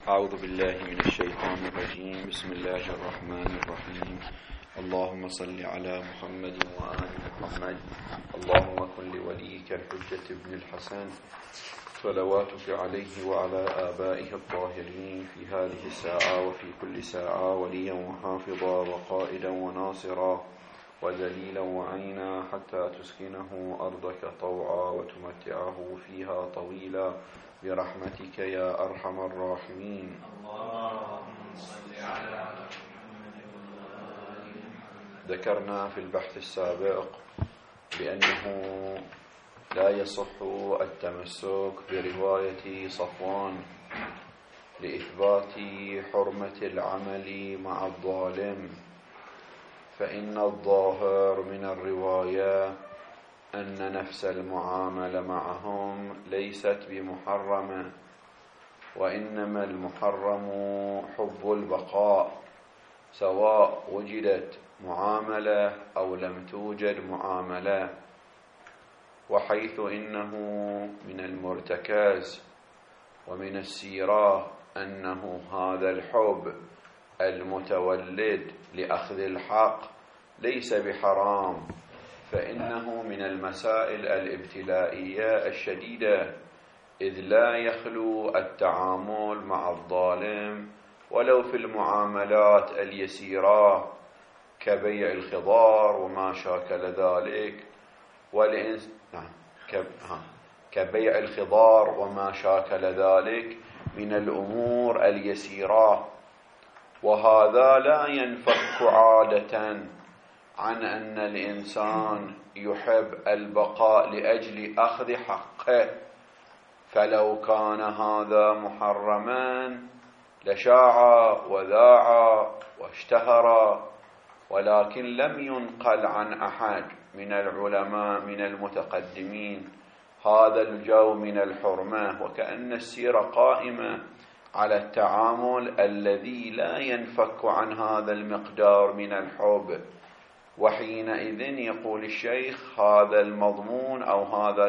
أعوذ بالله من الشيطان الرجيم. بسم الله الرحمن الرحيم. اللهم صل على محمد وآل محمد. اللهم كن لوليك الحجة ابن الحسن صلواتك عليه وعلى آبائه الطاهرين في هذه الساعة وفي كل ساعة وليا وحافظا وقائدا وناصرا وذليلا وعينا حتى تسكنه أرضك طوعا وتمتعه فيها طويلا برحمتك يا أرحم الراحمين. اللهم صل على محمد. ذكرنا في البحث السابق بأنه لا يصح التمسك برواية صفوان لإثبات حرمة العمل مع الظالم، فإن الظاهر من الرواية أن نفس المعاملة معهم ليست بمحرمة، وإنما المحرم حب البقاء سواء وجدت معاملة أو لم توجد معاملة، وحيث إنه من المرتكز ومن السيرة أنه هذا الحب المتولد لأخذ الحق ليس بحرام، فإنه من المسائل الابتلائية الشديدة، إذ لا يخلو التعامل مع الظالم ولو في المعاملات اليسيرة كبيع الخضار وما شاكل ذلك كبيع الخضار وما شاكل ذلك من الأمور اليسيرة، وهذا لا ينفك عادة عن أن الإنسان يحب البقاء لأجل أخذ حقه، فلو كان هذا محرما لشاع وذاع واشتهر، ولكن لم ينقل عن أحد من العلماء من المتقدمين هذا الجو من الحرمة، وكأن السيرة قائمة على التعامل الذي لا ينفك عن هذا المقدار من الحب. وحينئذ يقول الشيخ هذا المضمون أو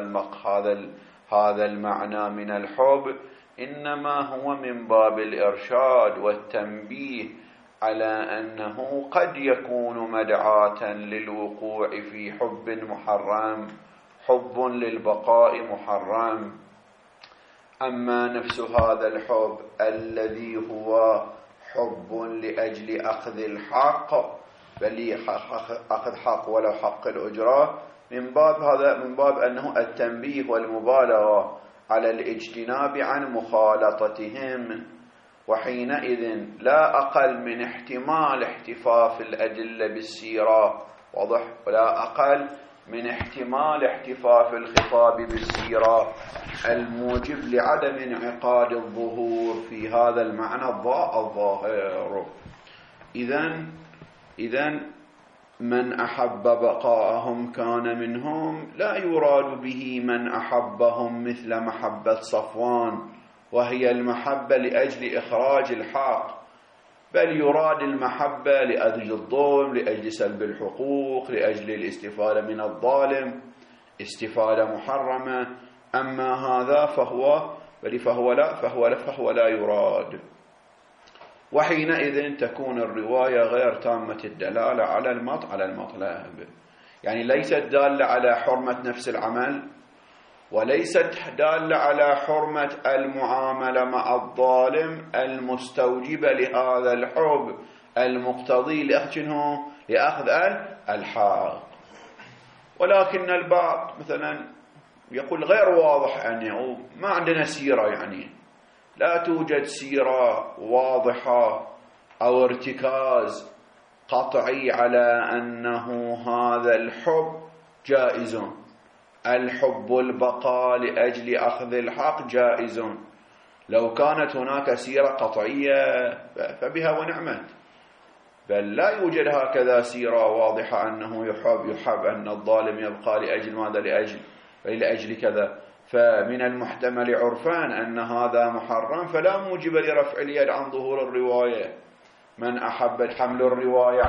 هذا المعنى من الحب إنما هو من باب الإرشاد والتنبيه على أنه قد يكون مدعاة للوقوع في حب محرم، حب للبقاء محرم. أما نفس هذا الحب الذي هو حب لأجل أخذ الحق، بل أخذ حق ولو حق الأجرة، من باب أنه التنبيه والمبالغة على الاجتناب عن مخالطتهم، وحينئذ لا أقل من احتمال احتفاف الأدلة بالسيرة، واضح، ولا أقل من احتمال احتفاف الخطاب بالسيرة الموجب لعدم انعقاد الظهور في هذا المعنى الظاهر. إذن من أحب بقاءهم كان منهم، لا يراد به من أحبهم مثل محبة صفوان وهي المحبة لأجل إخراج الحق، بل يراد المحبة لأجل الظلم، لأجل سلب الحقوق، لأجل الاستفادة من الظالم استفادة محرمة. أما هذا فهو لا يراد، وحينئذ تكون الرواية غير تامة الدلالة على المطلب، يعني ليست دالة على حرمة نفس العمل، وليست دالة على حرمة المعاملة مع الظالم المستوجبة لهذا الحب المقتضي لأخذ الحق. ولكن البعض مثلا يقول غير واضح أنه ما عندنا سيرة، يعني لا توجد سيرة واضحة أو ارتكاز قطعي على أنه هذا الحب جائز، الحب البقاء لأجل أخذ الحق جائز. لو كانت هناك سيرة قطعية فبها ونعمت، بل لا يوجد هكذا سيرة واضحة أنه يحب أن الظالم يبقى لأجل ماذا، لأجل كذا، فمن المحتمل عرفا أن هذا محرم، فلا موجب لرفع اليد عن ظهور الرواية. من أحب حمل الرواية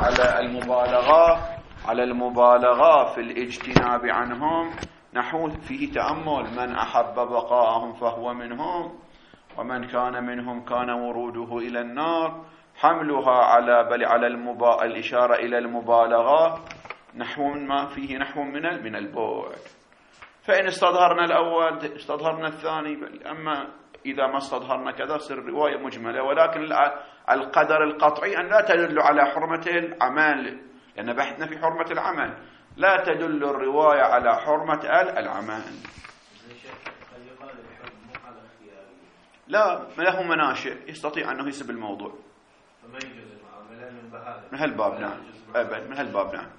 على المبالغة في الاجتناب عنهم، نحو فيه تأمل، من أحب بقاءهم فهو منهم، ومن كان منهم كان وروده إلى النار، حملها على الإشارة إلى المبالغة نحو ما فيه نحو من البعد. فإن استظهرنا الأول استظهرنا الثاني، أما إذا ما استظهرنا كذا صار رواية مجملة. ولكن القدر القطعي أن لا تدل على حرمة العمل، لأن بحثنا في حرمة العمل، لا تدل الرواية على حرمة العمل. لا، له مناشئ يستطيع أنه يسب الموضوع من هالباب. نعم، أبد من هالباب. نعم.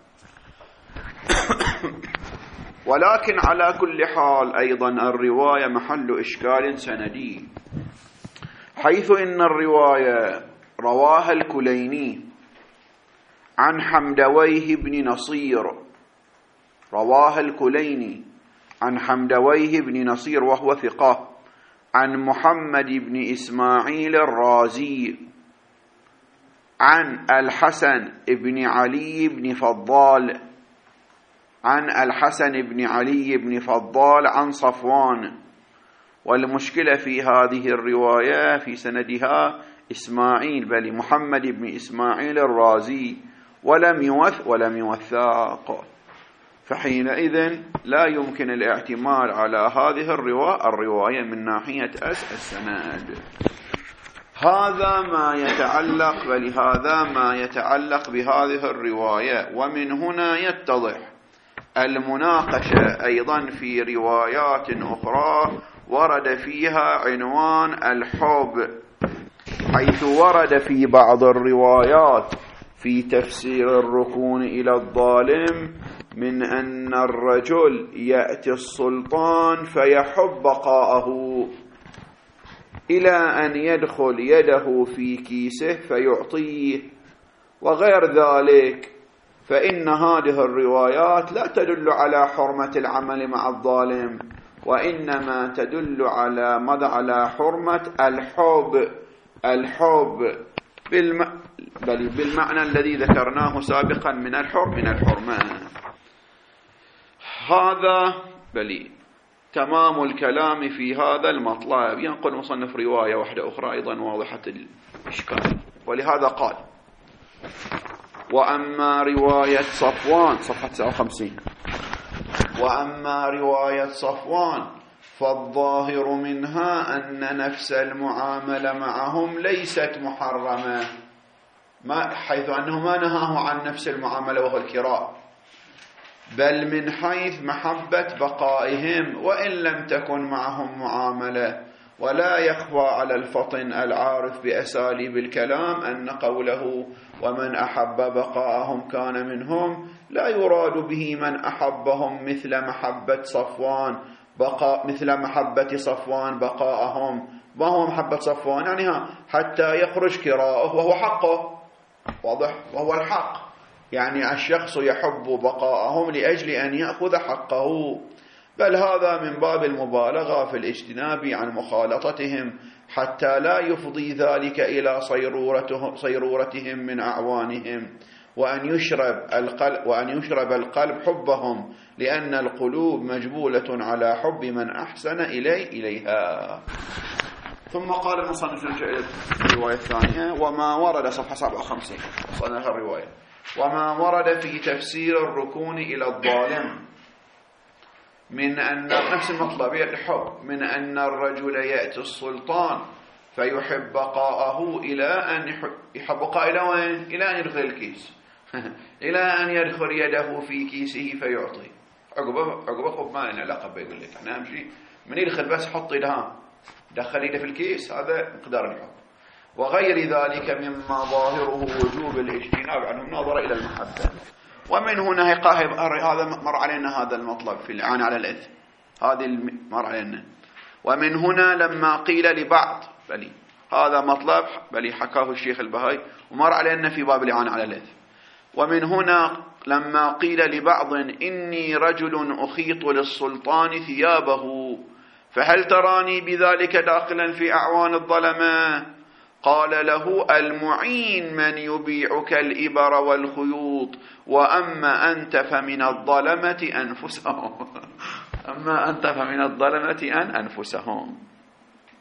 ولكن على كل حال أيضا الرواية محل إشكال سندي، حيث إن الرواية رواها الكليني عن حمدويه بن نصير، رواها الكليني عن حمدويه بن نصير وهو ثقة، عن محمد بن إسماعيل الرازي عن الحسن بن علي بن فضال، عن الحسن بن علي بن فضال عن صفوان. والمشكلة في هذه الرواية في سندها إسماعيل، بل محمد بن إسماعيل الرازي، ولم يوثق، فحينئذ لا يمكن الاعتماد على هذه الرواية من ناحية السند. هذا ما يتعلق بهذه الرواية. ومن هنا يتضح المناقشة أيضا في روايات أخرى ورد فيها عنوان الحب، حيث ورد في بعض الروايات في تفسير الركون إلى الظالم من أن الرجل يأتي السلطان فيحب بقاءه إلى أن يدخل يده في كيسه فيعطيه وغير ذلك. فإن هذه الروايات لا تدل على حرمة العمل مع الظالم، وإنما تدل على حرمة الحب بل بالمعنى الذي ذكرناه سابقا من الحرمة. هذا تمام الكلام في هذا المطلب. ينقل مصنف رواية واحدة أخرى أيضا واضحة الإشكال، ولهذا قال: وأما رواية صفوان، صفحة 59، وأما رواية صفوان فالظاهر منها أن نفس المعاملة معهم ليست محرمة، حيث أنه ما نهاه عن نفس المعاملة وهو الكراء، بل من حيث محبة بقائهم وإن لم تكن معهم معاملة. ولا يخفى على الفطن العارف بأساليب الكلام أن قوله ومن أحب بقاءهم كان منهم لا يراد به من أحبهم مثل محبة صفوان بقاءهم. ما هو محبة صفوان؟ يعني حتى يخرج كراءه وهو حقه، واضح، وهو الحق. يعني الشخص يحب بقاءهم لأجل أن يأخذ حقه، بل هذا من باب المبالغة في الاجتناب عن مخالطتهم حتى لا يفضي ذلك إلى صيرورتهم من أعوانهم، وأن يشرب القلب حبهم، لأن القلوب مجبولة على حب من أحسن إليها. ثم قال المصنف الرواية الثانية: وما ورد، صفحة 57 صنف الرواية: وما ورد في تفسير الركون إلى الظالم من أن نفس المطلب الحب، من أن الرجل يأتي السلطان فيحب بقاءه إلى أن يحب بقاء إلى وين؟ إلى أن يدخل الكيس إلى أن يدخل يده في كيسه فيعطي. عقبه خب ما لنا علاقة، بيقول لك احنا أمشي من يدخل بس حط يدها دخل يده في الكيس، هذا مقدار الحب. وغير ذلك مما ظاهره وجوب الاجتناب عنه نظر إلى المحبة. ومن هنا هذا مر علينا هذا المطلب في الإعانة على الإثم، هذه مر علينا. ومن هنا لما قيل لبعض، هذا مطلب حكاه الشيخ البهائي ومر علينا في باب الإعانة على الإثم. ومن هنا لما قيل لبعض إني رجل أخيط للسلطان ثيابه فهل تراني بذلك داخلا في أعوان الظلمة؟ قال له: المعين من يبيعك الإبر والخيوط، وأما أنت فمن الظلمة أنفسهم.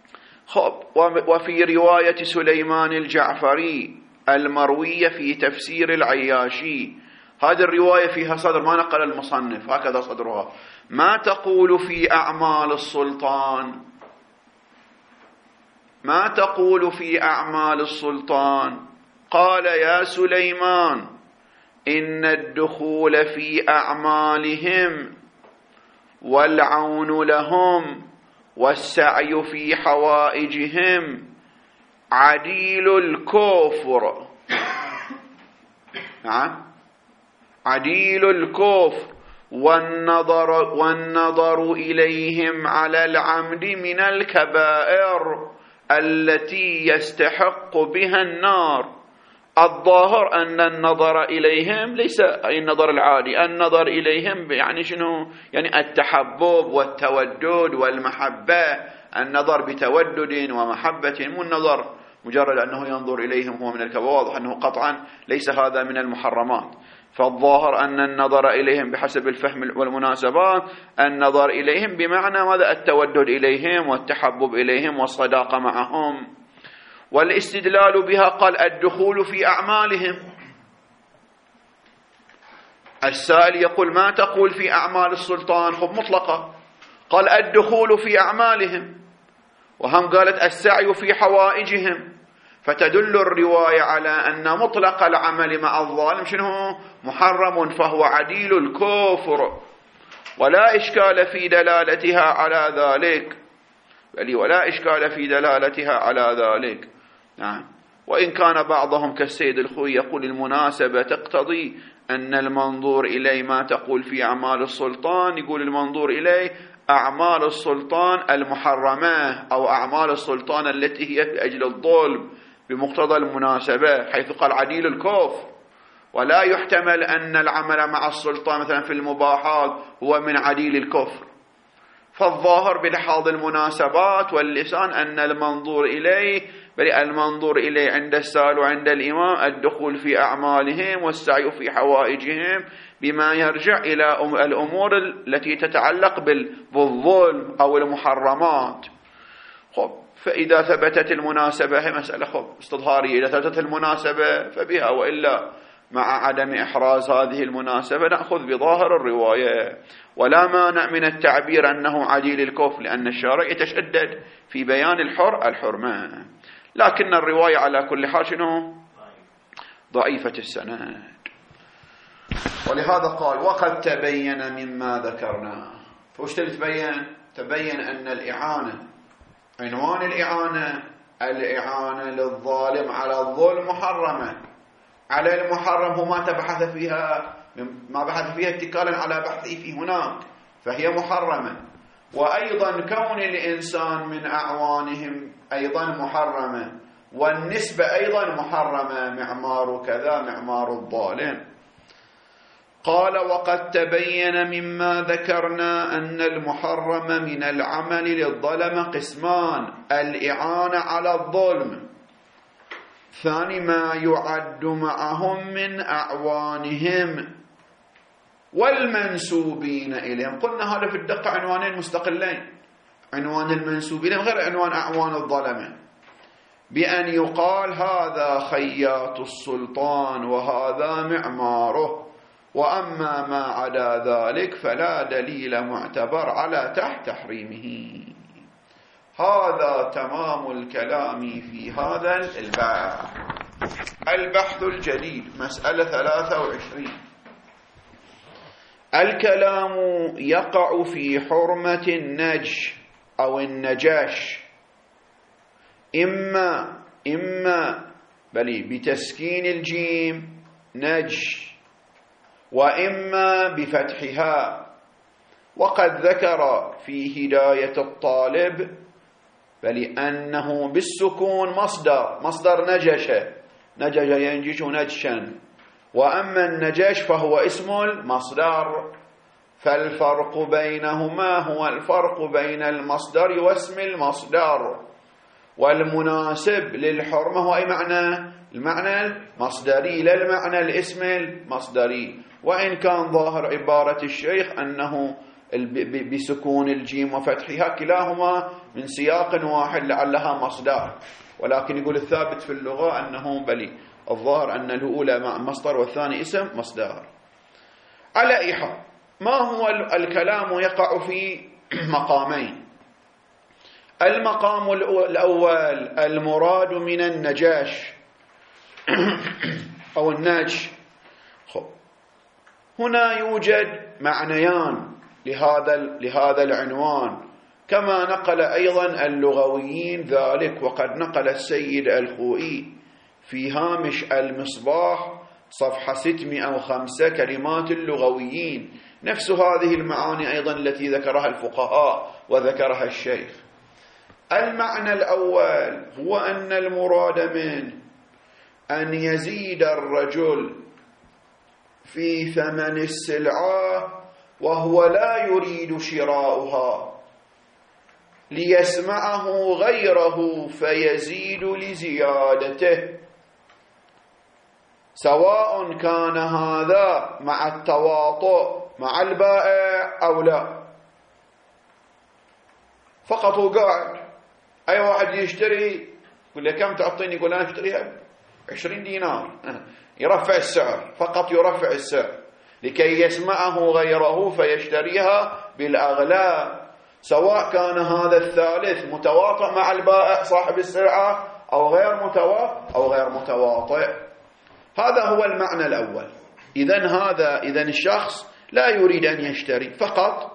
وفي رواية سليمان الجعفري المروية في تفسير العياشي، هذه الرواية فيها صدر ما نقل المصنف، هكذا صدرها: ما تقول في أعمال السلطان؟ ما تقول في أعمال السلطان؟ قال: يا سليمان، إن الدخول في أعمالهم والعون لهم والسعي في حوائجهم عديل الكفر. نعم، عديل الكفر، والنظر إليهم على العمد من الكبائر التي يستحق بها النار. الظاهر أن النظر إليهم ليس أي النظر العادي، النظر إليهم يعني شنو؟ يعني التحبب والتودد والمحبة، النظر بتودد ومحبة، مو النظر مجرد أنه ينظر إليهم هو من الكبائر، واضح أنه قطعا ليس هذا من المحرمات. فالظاهر أن النظر إليهم بحسب الفهم والمناسبات، النظر إليهم بمعنى ماذا؟ التودد إليهم والتحبب إليهم والصداقة معهم. والاستدلال بها قال: الدخول في أعمالهم. السائل يقول: ما تقول في أعمال السلطان؟ خب مطلقة. قال: الدخول في أعمالهم، وهم قالت السعي في حوائجهم، فتدل الرواية على أن مطلق العمل مع الظالم شنو؟ محرم، فهو عديل الكفر، ولا إشكال في دلالتها على ذلك، بل ولا إشكال في دلالتها على ذلك. نعم. وإن كان بعضهم كالسيد الخوي يقول: المناسبة تقتضي أن المنظور إليه ما تقول في أعمال السلطان، يقول المنظور إليه أعمال السلطان المحرمة أو أعمال السلطان التي هي في أجل الظلم بمقتضى المناسبة، حيث قال عديل الكفر. ولا يحتمل أن العمل مع السلطان مثلا في المباحات هو من عديل الكفر. فالظاهر بلحاظ المناسبات واللسان أن المنظور إليه، بل المنظور إليه عند السائل وعند الإمام الدخول في أعمالهم والسعي في حوائجهم بما يرجع إلى الأمور التي تتعلق بالظلم أو المحرمات. خب، فإذا ثبتت المناسبة، هي مسألة استظهارية، إذا ثبتت المناسبة فبها، وإلا مع عدم إحراز هذه المناسبة نأخذ بظاهر الرواية. ولا مانع من التعبير أنه عديل الكفر، لأن الشارع يتشدد في بيان الحرمة، لكن الرواية على كل حال شنو؟ ضعيفة السند. ولهذا قال: وقد تبين مما ذكرنا. فوش تبين أن الإعانة، عنوان الإعانة للظالم على الظلم محرمة. على المحرم هو ما بحث فيها اتكالا على بحثه في هناك، فهي محرمة. وأيضا كون الإنسان من أعوانهم أيضا محرمة، والنسبة أيضا محرمة، معمار كذا معمار الظالم. قال: وقد تبين مما ذكرنا أن المحرم من العمل للظلم قسمان: الإعانة على الظلم، ثاني ما يعد معهم من أعوانهم والمنسوبين إليهم. قلنا هذا في الدقة عنوانين مستقلين، عنوان المنسوبين غير عنوان أعوان الظلمة، بأن يقال هذا خياط السلطان وهذا معماره، وأما ما عدا ذلك فلا دليل معتبر على تحريمه. هذا تمام الكلام في هذا البحث. البحث الجديد مسألة 23. الكلام يقع في حرمة النجش أو النجاش، إما بل بتسكين الجيم نجش، وإما بفتحها. وقد ذكر في هداية الطالب بل أنه بالسكون مصدر نجش ينجش نجشا، وأما النجاش فهو اسم المصدر. فالفرق بينهما هو الفرق بين المصدر واسم المصدر، والمناسب للحرمة هو أي معنى؟ المعنى المصدري، لا المعنى الاسم المصدري. وإن كان ظاهر عبارة الشيخ أنه بسكون الجيم وفتحها، كلاهما من سياق واحد لعلها مصدر، ولكن يقول الثابت في اللغة أنه بلي الظاهر أن الأولى مصدر والثاني اسم مصدر. على أي حال، ما هو الكلام يقع في مقامين. المقام الأول المراد من النجاش أو النجش. هنا يوجد معنيان لهذا العنوان، كما نقل أيضا اللغويين ذلك، وقد نقل السيد الخوئي في هامش المصباح صفحة 605 كلمات اللغويين، نفس هذه المعاني أيضا التي ذكرها الفقهاء وذكرها الشيخ. المعنى الأول هو أن المراد منه أن يزيد الرجل في ثمن السلعة وهو لا يريد شراؤها ليسمعه غيره فيزيد لزيادته، سواء كان هذا مع التواطؤ مع البائع أو لا. فقط هو قاعد، أي واحد يشتري يقول له كم تعطيني؟ يقول أنا أشتريها 20 دينار، يرفع السعر، فقط يرفع السعر لكي يسمعه غيره فيشتريها بالأغلى، سواء كان هذا الثالث متواطئ مع البائع صاحب السلعة أو غير متواطئ. هذا هو المعنى الأول. إذن الشخص لا يريد أن يشتري، فقط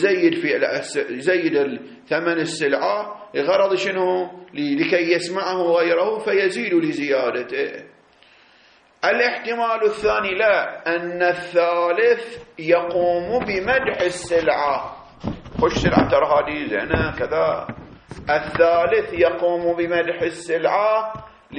يزيد ثمن السلعة لغرض شنو؟ لكي يسمعه غيره فيزيد لزيادته. الاحتمال الثاني لا، أن الثالث يقوم بمدح السلعة، خش سلعة ترى هذه زينة كذا. الثالث يقوم بمدح السلعة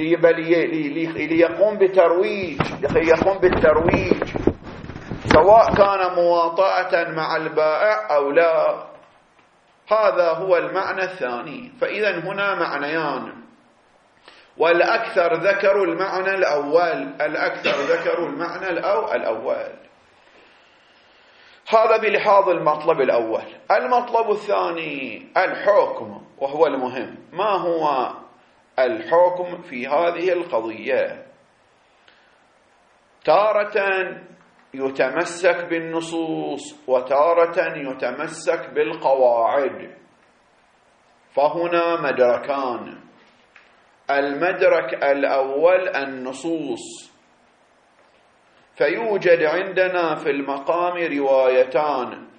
ليقوم بالترويج، سواء كان مواطأة مع البائع أو لا. هذا هو المعنى الثاني. فإذا هنا معنيان، والأكثر ذكروا المعنى الأول. هذا بلحاظ المطلب الأول. المطلب الثاني الحكم، وهو المهم. ما هو الحكم في هذه القضية؟ تارة يتمسك بالنصوص وتارة يتمسك بالقواعد، فهنا مدركان. المدرك الأول النصوص، فيوجد عندنا في المقام روايتان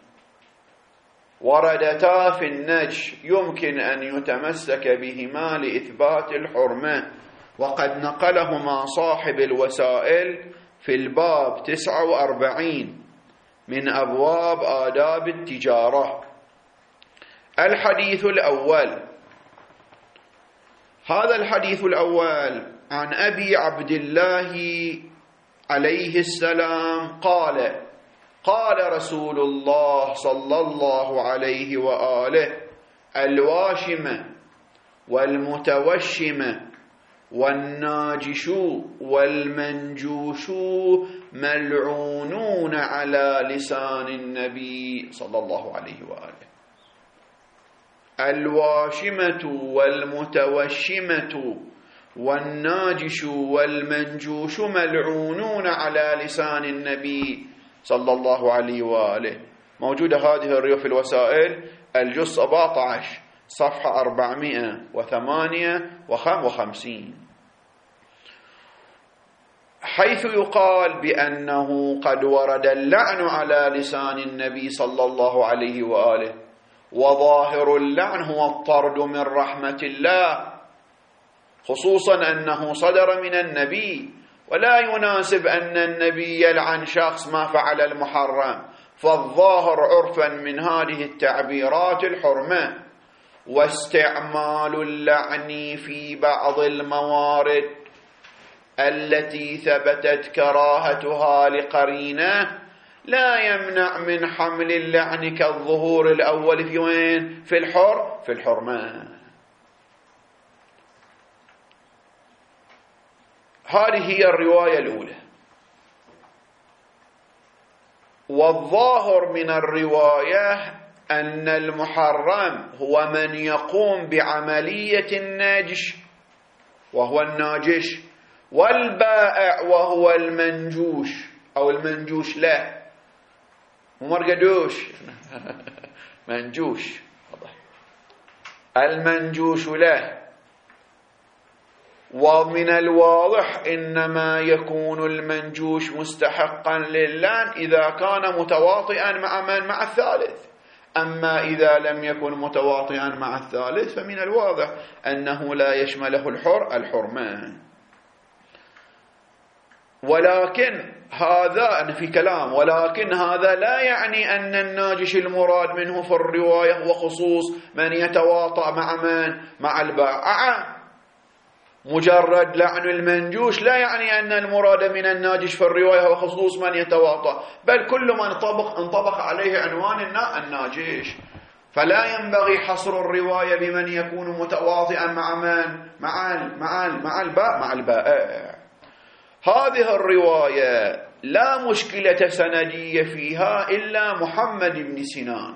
وردتا في النجش يمكن أن يتمسك بهما لإثبات الحرمة، وقد نقلهما صاحب الوسائل في الباب 49 من أبواب آداب التجارة. الحديث الأول، هذا الحديث الأول عن أبي عبد الله عليه السلام قال: قال رسول الله صلى الله عليه وآله: الواشمة والمتوشمة والناجش والمنجوش ملعونون على لسان النبي صلى الله عليه وآله. الواشمة والمتوشمة والناجش والمنجوش ملعونون على لسان النبي صلى الله عليه وآله. موجودة هذه الرواية في الوسائل الجزء 17 صفحة 458، حيث يقال بأنه قد ورد اللعن على لسان النبي صلى الله عليه وآله، وظاهر اللعن هو الطرد من رحمة الله، خصوصا أنه صدر من النبي، ولا يناسب أن النبي يلعن شخص ما فعل المحرم، فالظاهر عرفا من هذه التعبيرات الحرمة. واستعمال اللعن في بعض الموارد التي ثبتت كراهتها لقرينة لا يمنع من حمل اللعن كالظهور الأول في وين؟ في الحرمة. هذه هي الرواية الأولى. والظاهر من الرواية أن المحرم هو من يقوم بعملية النجش وهو الناجش، والبائع وهو المنجوش أو المنجوش له، ومرقدوش منجوش، المنجوش له. ومن الواضح إنما يكون المنجوش مستحقا للعن إذا كان متواطئا مع من؟ مع الثالث. أما إذا لم يكن متواطئا مع الثالث فمن الواضح أنه لا يشمله الحرمان. ولكن هذا في كلام، ولكن هذا لا يعني أن الناجش المراد منه في الرواية هو خصوص من يتواطأ مع من؟ مع البائع. مجرد لعن المنجوش لا يعني أن المراد من الناجش في الرواية هو خصوص من يتواطأ، بل كل من انطبق عليه عنوان الناجش. فلا ينبغي حصر الرواية بمن يكون متواطئا مع من؟ مع البائع. هذه الرواية لا مشكلة سندية فيها إلا محمد بن سنان،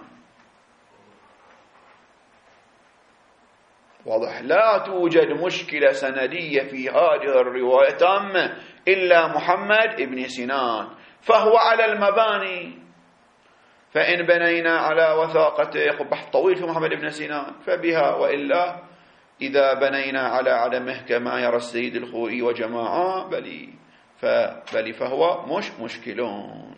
واضح؟ لا توجد مشكلة سندية في هذه الرواية تامة إلا محمد بن سنان، فهو على المباني. فإن بنينا على وثاقته، بحث طويل في محمد بن سنان، فبها، وإلا إذا بنينا على عدمه كما يرى السيد الخوئي وجماعة بل فهو مش مشكلون.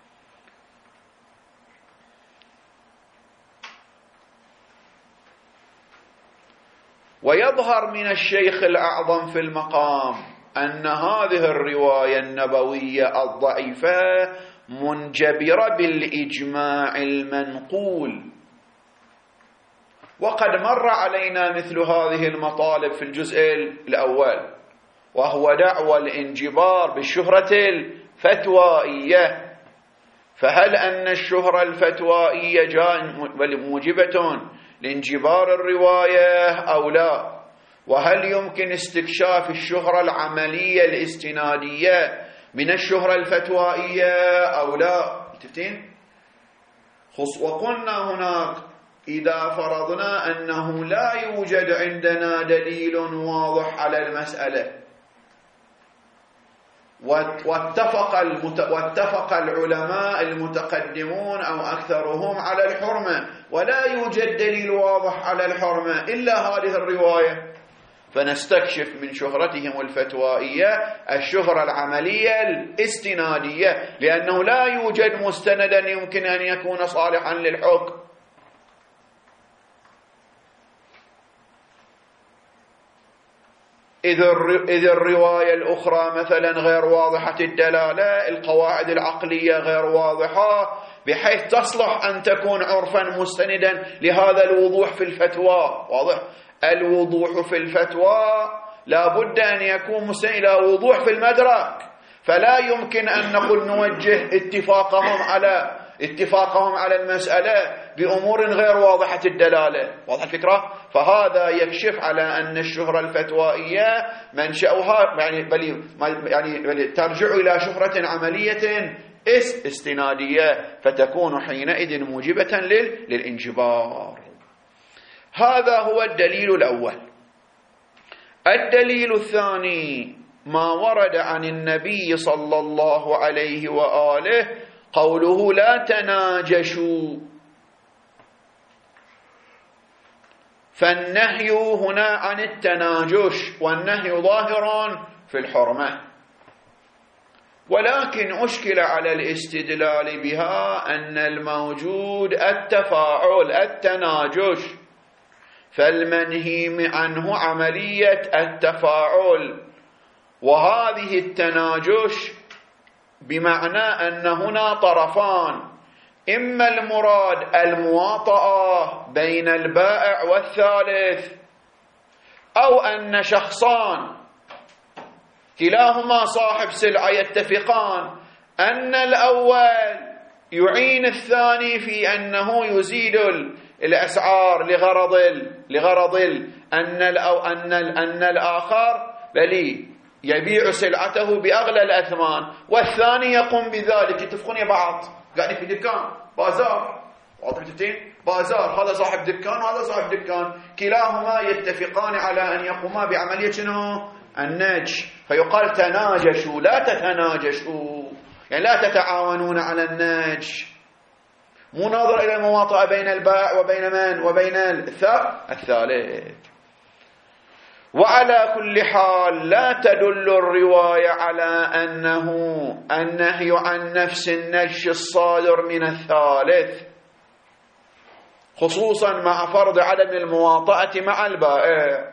ويظهر من الشيخ الأعظم في المقام أن هذه الرواية النبوية الضعيفة منجبرة بالإجماع المنقول، وقد مر علينا مثل هذه المطالب في الجزء الأول، وهو دعوى الانجبار بالشهرة الفتوائية. فهل أن الشهرة الفتوائية موجبة لانجبار الرواية أو لا؟ وهل يمكن استكشاف الشهرة العملية الاستنادية من الشهرة الفتوائية أو لا؟ تفتين؟ وقلنا هناك إذا فرضنا أنه لا يوجد عندنا دليل واضح على المسألة، واتفق العلماء المتقدمون أو أكثرهم على الحرمة، ولا يوجد دليل واضح على الحرمة إلا هذه الرواية، فنستكشف من شهرتهم الفتوائية الشهرة العملية الاستنادية، لأنه لا يوجد مستندا يمكن أن يكون صالحا للحكم. إذ الرواية الأخرى مثلا غير واضحة الدلالة، القواعد العقلية غير واضحة بحيث تصلح أن تكون عرفا مستندا لهذا الوضوح في الفتوى. واضح؟ الوضوح في الفتوى لا بد أن يكون مستند إلى وضوح في المدرك، فلا يمكن أن نقول نوجه اتفاقهم على المسألة بأمور غير واضحة الدلالة. واضح الفكرة؟ فهذا يكشف على أن الشهرة الفتوائية منشأها بل ترجع إلى شهرة عملية استنادية، فتكون حينئذ موجبة للانجبار. هذا هو الدليل الأول. الدليل الثاني ما ورد عن النبي صلى الله عليه وآله قوله لا تناجشوا، فالنهي هنا عن التناجش، والنهي ظاهر في الحرمة، ولكن أشكل على الاستدلال بها أن الموجود التفاعل التناجش، فالمنهي عنه عملية التفاعل، وهذه التناجش بمعنى أن هنا طرفان، إما المراد المواطأة بين البائع والثالث، أو أن شخصان كلاهما صاحب سلعة يتفقان أن الأول يعين الثاني في أنه يزيد الأسعار لغرض أن الآخر بل يبيع سلعته بأغلى الأثمان، والثاني يقوم بذلك، يتفقون بعض قاعدين في دكان بازار، واضح جدا؟ بازار، هذا صاحب دكان وهذا صاحب دكان، كلاهما يتفقان على أن يقوما بعملية شنو؟ النجش. فيقال تناجشوا، لا تتناجشوا، يعني لا تتعاونون على النجش. مو ناظر إلى المواطأة بين البائع وبين من؟ وبين الثالث. وعلى كل حال لا تدل الرواية على أنه النهي عن نفس النجش الصادر من الثالث، خصوصا مع فرض عدم المواطأة مع البائع.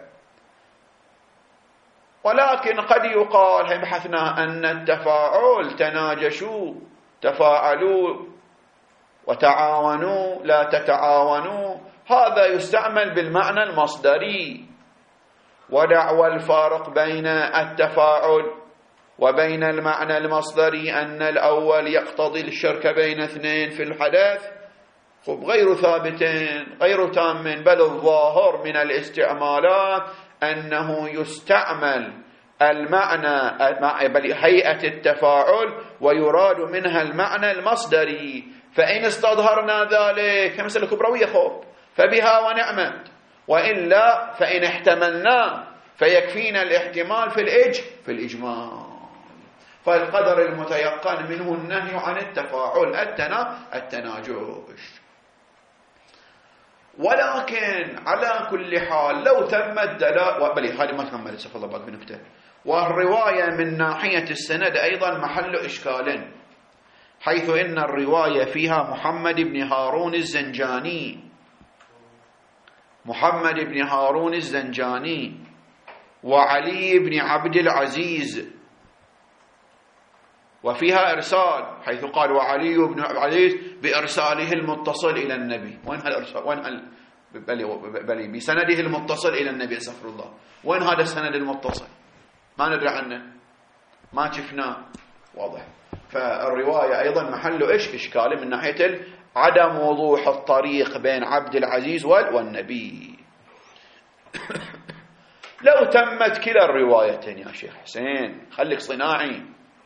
ولكن قد يقال، هي بحثنا أن التفاعل تناجشوا، تفاعلوا وتعاونوا، لا تتعاونوا، هذا يستعمل بالمعنى المصدري. ودعوى الفارق بين التفاعل وبين المعنى المصدري أن الأول يقتضي الشرك بين اثنين في الحدث غير ثابت غير تام، بل الظاهر من الاستعمالات أنه يستعمل المعنى بل هيئة التفاعل ويراد منها المعنى المصدري. فإن استظهرنا ذلك كمثل كبروية خب فبها ونعمت، وإلا فإن احتملنا فيكفينا الاحتمال في الإجمال. فالقدر المتيقن منه النهي عن التفاعل التناجش. ولكن على كل حال لو تمت دلالة، بل هذه ما تكمل سف الله باقي بنكتة. والرواية من ناحية السند أيضا محل إشكال، حيث إن الرواية فيها محمد بن هارون الزنجاني وعلي بن عبد العزيز، وفيها إرسال، حيث قال وعلي بن عبد العزيز بإرساله المتصل إلى النبي. وين هالإرسال؟ بل بسنده المتصل إلى النبي، استغفر الله. وين هذا السند المتصل؟ ما ندري عنه، ما شفناه، واضح. فالرواية أيضا محل إشكال من ناحية عدم وضوح الطريق بين عبد العزيز والنبي. لو تمت كلا الروايتين يا شيخ حسين، خليك صناعي،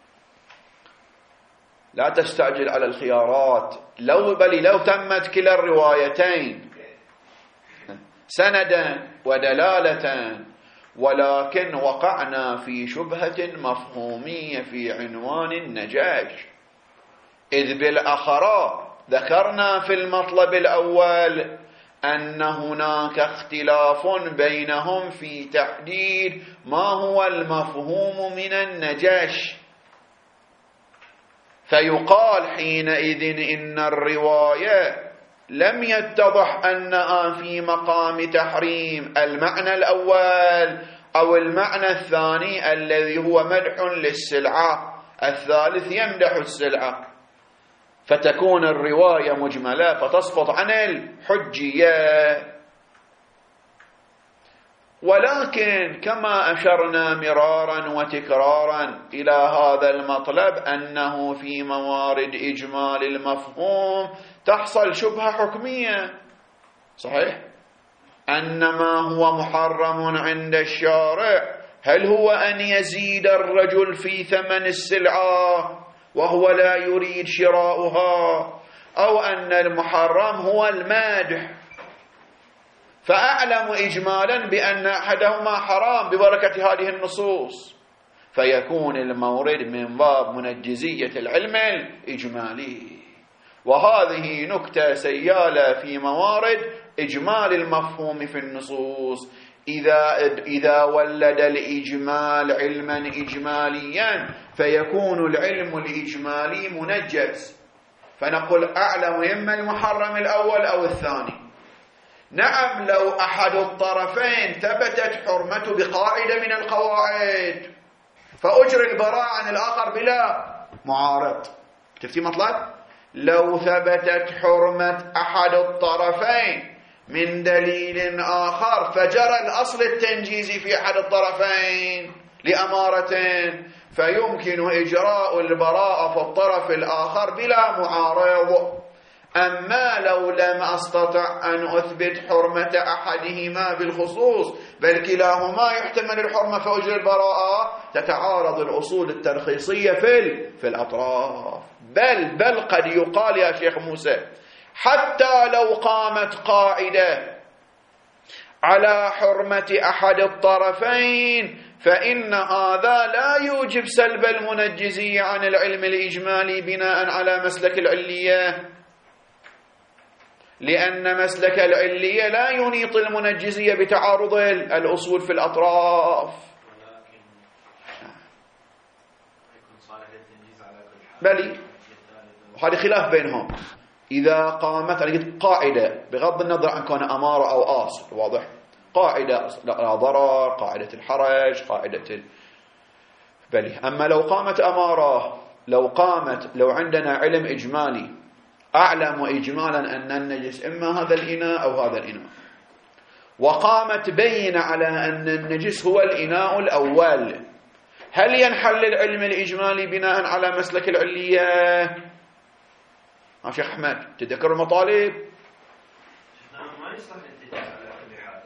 لا تستعجل على الخيارات. لو تمت كلا الروايتين سندا ودلالة، ولكن وقعنا في شبهة مفهومية في عنوان النجاش، إذ بالأخرى ذكرنا في المطلب الأول أن هناك اختلاف بينهم في تحديد ما هو المفهوم من النجاش. فيقال حينئذ إن الرواية لم يتضح أنها في مقام تحريم المعنى الأول أو المعنى الثاني الذي هو مدح للسلعة، الثالث يمدح السلعة، فتكون الرواية مجملة فتسقط عن الحجية. ولكن كما أشرنا مرارا وتكرارا إلى هذا المطلب أنه في موارد إجمال المفهوم تحصل شبهة حكمية، صحيح؟ أن ما هو محرم عند الشارع هل هو أن يزيد الرجل في ثمن السلعة وهو لا يريد شراؤها، أو أن المحرم هو المادح. فأعلم إجمالا بأن أحدهما حرام ببركة هذه النصوص، فيكون المورد من باب منجزية العلم الإجمالي. وهذه نكتة سيالة في موارد إجمال المفهوم في النصوص. إذا ولد الإجمال علما إجماليا فيكون العلم الإجمالي منجز، فنقول أعلم إما المحرم الأول أو الثاني. نعم، لو أحد الطرفين ثبتت حرمته بقاعدة من القواعد فأجري البراء عن الآخر بلا معارض. شفتي مطلب؟ لو ثبتت حرمة أحد الطرفين من دليل آخر فجرى الأصل التنجيزي في أحد الطرفين لأمارتين، فيمكن إجراء البراءة في الطرف الآخر بلا معارض. أما لو لم أستطع أن أثبت حرمة أحدهما بالخصوص بل كلاهما يحتمل الحرمة فأجري البراءة، تتعارض الأصول الترخيصية في الأطراف. بل قد يقال يا شيخ موسى حتى لو قامت قاعدة على حرمة أحد الطرفين فإن هذا لا يوجب سلب المنجزية عن العلم الإجمالي بناء على مسلك العلية، لأن مسلك العلية لا ينيط المنجزية بتعارض الأصول في الأطراف. بلي وهذا خلاف بينهم. إذا قامت قاعدة بغض النظر عن كون أمارة أو أصل، واضح، قاعدة لا ضرر، قاعدة الحرج، قاعدة بلي. أما لو قامت أمارة، لو عندنا علم إجمالي أعلم إجمالا أن النجس إما هذا الإناء أو هذا الإناء، وقامت بين على أن النجس هو الإناء الأول، هل ينحل العلم الإجمالي بناء على مسلك العلية؟ شيخ أحمد تذكر المطالب؟ ما يصلح الاتجاه على كل حال.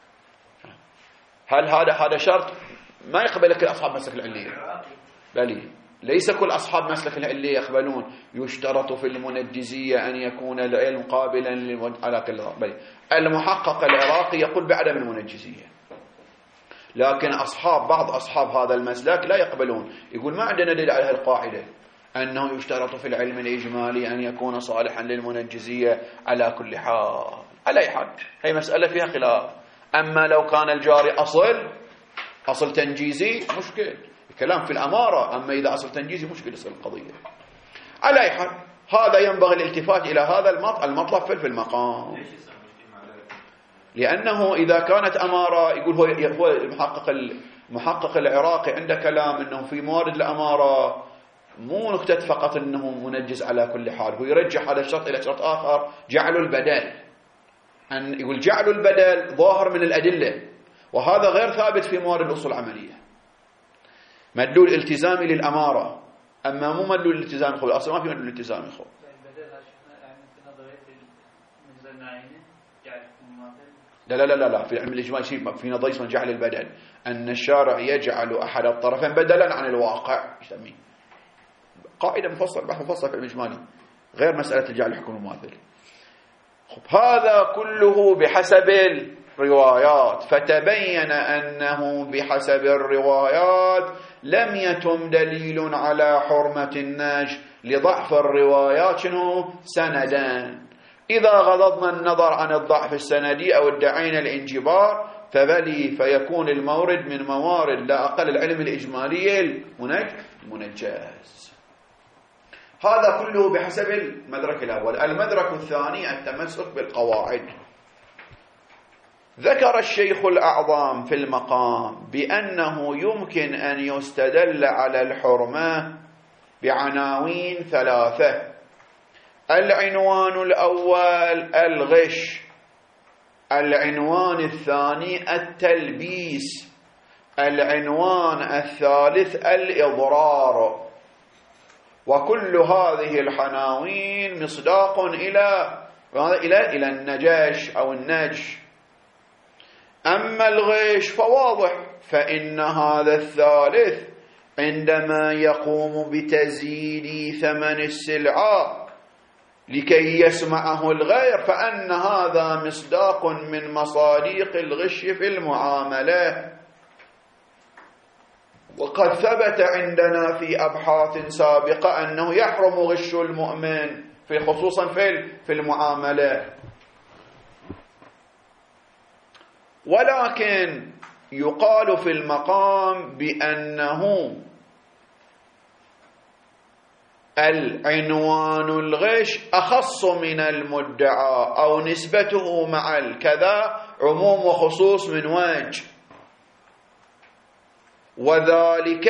هل هذا شرط ما يقبل كل أصحاب مسلك العلية؟ بلي ليس كل أصحاب مسلك العلية يقبلون. يشترط في المنجزية أن يكون العلم قابلا على كل بلي. المحقق العراقي يقول بعدم المنجزية، لكن بعض أصحاب هذا المسلك لا يقبلون، يقول ما عندنا دليل على القاعدة أنه يشترط في العلم الإجمالي أن يكون صالحا للمنجزية على كل حال. على أي حال هي مسألة فيها خلاف. أما لو كان الجاري أصل تنجيزي مشكل، الكلام في الأمارة، أما إذا أصل تنجيزي مشكل يصير القضية. على أي حال هذا ينبغي الالتفات إلى هذا المطلب في المقام، لأنه إذا كانت أمارة يقول هو المحقق العراقي عنده كلام أنه في موارد الأمارة مو نكتة فقط أنه منجز على كل حال، هو يرجح هذا الشرط إلى شرط آخر، جعل البدل. أن يقول جعل البدل ظاهر من الأدلة، وهذا غير ثابت في موارد الأصول العملية. مدلول التزامي للأمارة، أما مو مدلول الالتزامي خو، أصلا ما في مدلول التزامي خو. لا في علم الإجمال شيء في نظرية اسمه جعل البدل، أن الشارع يجعل أحد الطرفين بدلا عن الواقع، يسميه قاعدة مفصل، بحث مفصل في الإجمالي، غير مسألة الجعل الحكم المماثل. هذا كله بحسب الروايات، فتبين أنه بحسب الروايات لم يتم دليل على حرمة النجس لضعف الروايات سندا. إذا غضضنا النظر عن الضعف السندي أو ادعينا الانجبار فبلي فيكون المورد من موارد لا أقل العلم الإجمالي المنجز. هذا كله بحسب المدرك الأول. المدرك الثاني التمسك بالقواعد. ذكر الشيخ الأعظم في المقام بأنه يمكن أن يستدل على الحرمة بعناوين ثلاثة. العنوان الأول الغش، العنوان الثاني التلبيس، العنوان الثالث الإضرار. وكل هذه العناوين مصداق إلى النجش أو النجش. أما الغش فواضح، فإن هذا الثالث عندما يقوم بتزييد ثمن السلعة لكي يسمعه الغير فأن هذا مصداق من مصادق الغش في المعاملة. وقد ثبت عندنا في أبحاث سابقة أنه يحرم غش المؤمن خصوصا في المعاملة. ولكن يقال في المقام بأنه العنوان الغش أخص من المدعى، أو نسبته مع الكذا عموم وخصوص من وجه، وذلك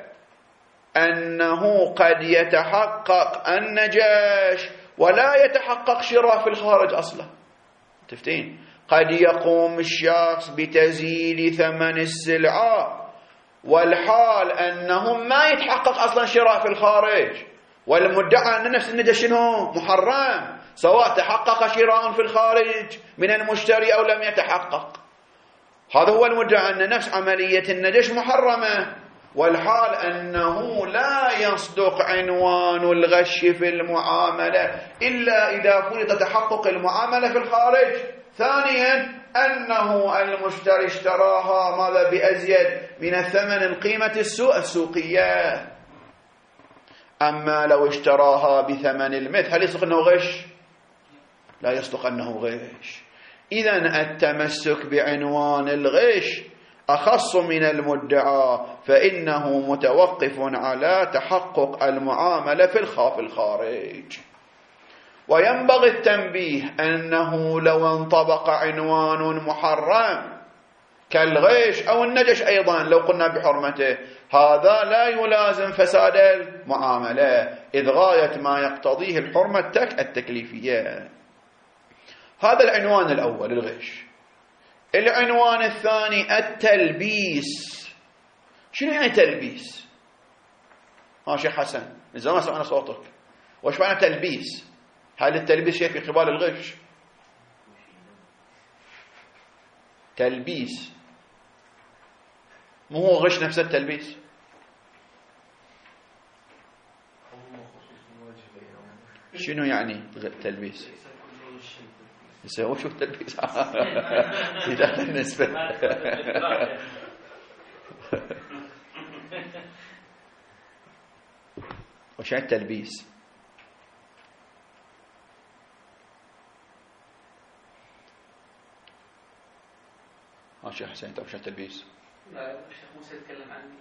أنه قد يتحقق النجاش ولا يتحقق شراء في الخارج أصلا. تفتين قد يقوم الشخص بتزييد ثمن السلعة والحال أنه ما يتحقق أصلا شراء في الخارج، والمدعى أن نفس النجاش محرم سواء تحقق شراء في الخارج من المشتري أو لم يتحقق. هذا هو المدعى، أن نفس عملية النجاش محرمة، والحال أنه لا يصدق عنوان الغش في المعاملة إلا إذا فرض تحقق المعاملة في الخارج. ثانيا أنه المشتري اشتراها ماذا بأزيد من الثمن القيمة السوقية. أما لو اشتراها بثمن المثل هل يصدق أنه غش؟ لا يصدق أنه غش. إذن التمسك بعنوان الغش أخص من المدعى، فإنه متوقف على تحقق المعاملة في الخارج. وينبغي التنبيه أنه لو انطبق عنوان محرم كالغش أو النجش أيضا لو قلنا بحرمته، هذا لا يلازم فساد المعاملة، إذ غاية ما يقتضيه الحرمة التكليفية. هذا العنوان الأول الغش. العنوان الثاني التلبيس. شنو يعني تلبيس؟ شيخ حسن من زمان سمعنا صوتك، وش معنى تلبيس؟ هل التلبيس شيء في قبال الغش؟ تلبيس مو هو غش نفس التلبيس؟ شنو يعني تلبيس؟ يسوي شو التلبيس؟ في داخل النسبة. وش يعني التلبيس؟ شيخ حسين انت وش التلبيس؟ لا الشيخ موسى يتكلم عن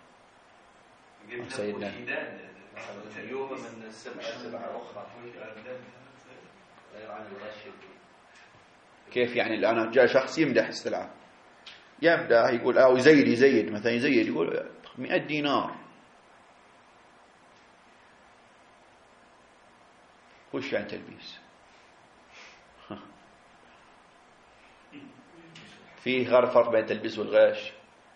سيدنا اليوم من سلعة أخرى غير عن الغش. كيف يعني؟ الآن جاء شخص يمدح السلعة، يمدح يقول يزيد مثلا، يزيد يقول 100 دينار. وش يعني تلبيس؟ فيه فرق بين التلبيس والغش.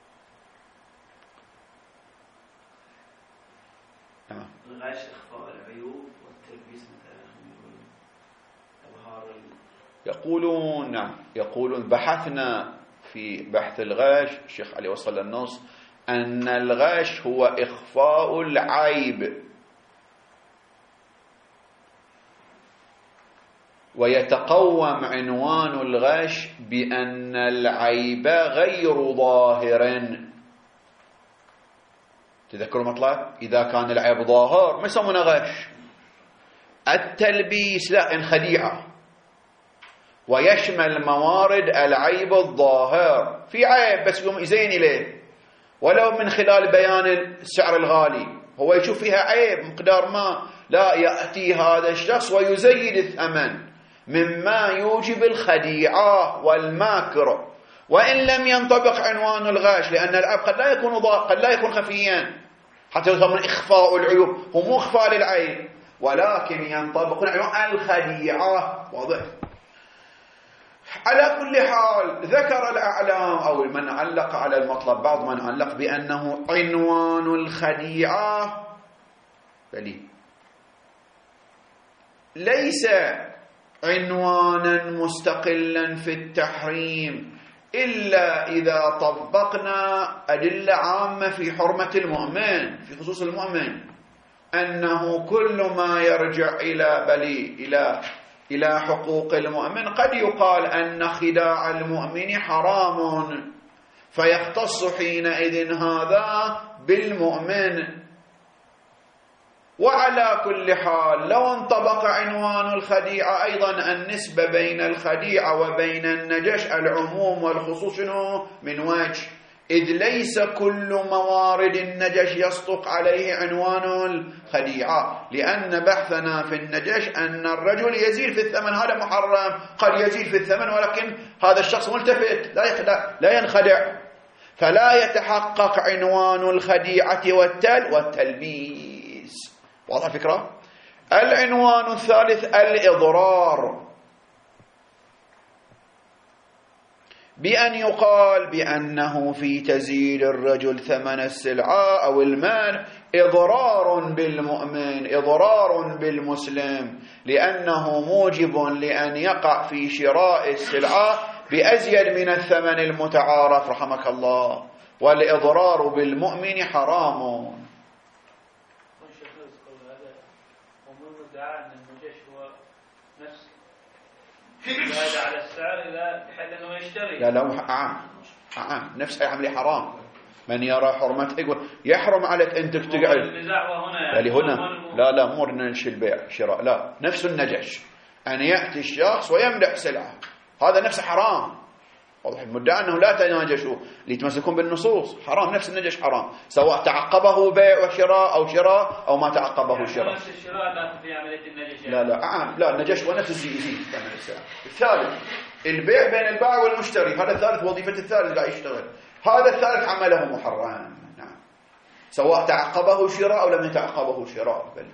الغش إخفاء العيوب، والتلبيس مثلا إظهار. يقولون نعم، يقولون بحثنا في بحث الغش، الشيخ علي وصل النص أن الغش هو إخفاء العيب، ويتقوم عنوان الغش بأن العيب غير ظاهر. تذكروا مطلب؟ إذا كان العيب ظاهر ما يسمونه غش. التلبيس لا، إن خديعة، ويشمل موارد العيب الظاهر. في عيب بس يقوم يزين إليه ولو من خلال بيان السعر الغالي، هو يشوف فيها عيب مقدار ما، لا يأتي هذا الشخص ويزيد الثمن مما يوجب الخديعة والماكر، وإن لم ينطبق عنوان الغش، لأن العيب قد لا يكون خفيا حتى يسمون إخفاء العيوب، هو مو إخفاء للعيب ولكن ينطبق عنوان الخديعة. واضح؟ على كل حال ذكر الأعلام أو من علق على المطلب، بعض من علق بأنه عنوان الخديعة ليس عنوانا مستقلا في التحريم إلا إذا طبقنا أدلة عامة في حرمة المؤمن، في خصوص المؤمن، أنه كل ما يرجع إلى حقوق المؤمن قد يقال أن خداع المؤمن حرام، فيختص حينئذ هذا بالمؤمن. وعلى كل حال لو انطبق عنوان الخديعة أيضا النسبة بين الخديعة وبين النجش العموم والخصوص من وجه، إذ ليس كل موارد النجش يصدق عليه عنوان الخديعة، لأن بحثنا في النجش أن الرجل يزيد في الثمن، هذا محرم، قد يزيد في الثمن ولكن هذا الشخص ملتفت لا ينخدع، فلا يتحقق عنوان الخديعة والتلبيس. واضح الفكرة؟ العنوان الثالث الإضرار، بأن يقال بأنه في تزيد الرجل ثمن السلعة أو المال إضرار بالمؤمن، إضرار بالمسلم، لأنه موجب لأن يقع في شراء السلعة بأزيد من الثمن المتعارف رحمك الله، والإضرار بالمؤمن حرام. ادعى أن النجش هو نفس زاد على السعر إلى بحيث أنه يشتري. لا عام نفس عملي حرام. من يرى حرمته يقول يحرم عليك أنت تقعد. النزاع وهنا يعني هنا لا مو ننشي البيع شراء، لا نفس النجش أن يأتي الشخص ويمدح سلعة، هذا نفس حرام. واضح المدعى أنه لا تناجشوا ليتمسكون بالنصوص، حرام نفس النجش حرام، سواء تعقبه بيع وشراء أو ما تعقبه شراء. نفس الشراء لا في عملية النجش يعني. لا النجش ونفس يزيد ثمن السلعة. الثالث البيع بين البائع والمشتري، هذا الثالث وظيفة الثالث قاعد يشتغل، هذا الثالث عمله محرم. نعم سواء تعقبه شراء أو لم يتعقبه شراء. بل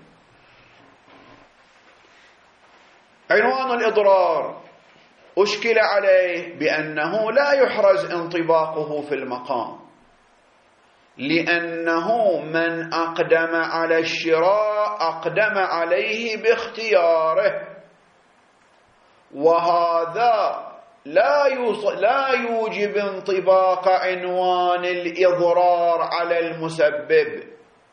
عنوان الإضرار أشكل عليه بأنه لا يحرز انطباقه في المقام، لأنه من أقدم على الشراء أقدم عليه باختياره، وهذا لا يوجب انطباق عنوان الإضرار على المسبب،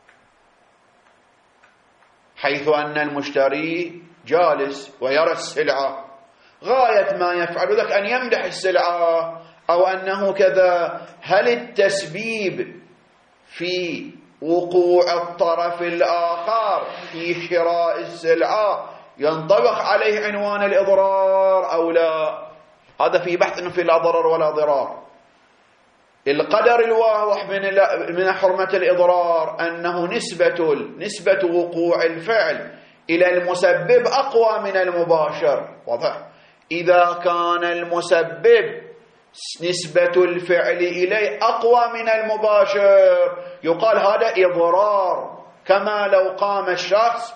حيث أن المشتري جالس ويرى السلعة، غاية ما يفعل ذلك أن يمدح السلعة أو أنه كذا. هل التسبيب في وقوع الطرف الآخر في شراء السلعة ينطبق عليه عنوان الإضرار أو لا؟ هذا في بحث أنه في لا ضرر ولا ضرار. القدر الواضح من حرمة الإضرار أنه نسبة وقوع الفعل إلى المسبب أقوى من المباشر. واضح؟ إذا كان المسبب نسبة الفعل إليه أقوى من المباشر يقال هذا إضرار، كما لو قام الشخص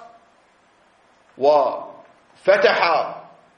وفتح